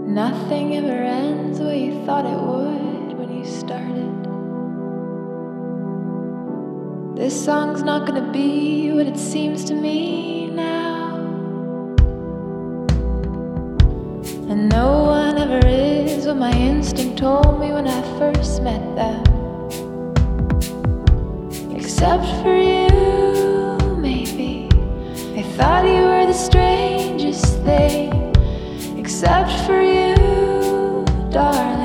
Nothing ever ends the way you thought it would when you started. This song's not gonna be what it seems to me now. And no one ever is what my instinct told me when I first met them. Except for you, maybe. I thought you were the strangest thing. Except for you, darling.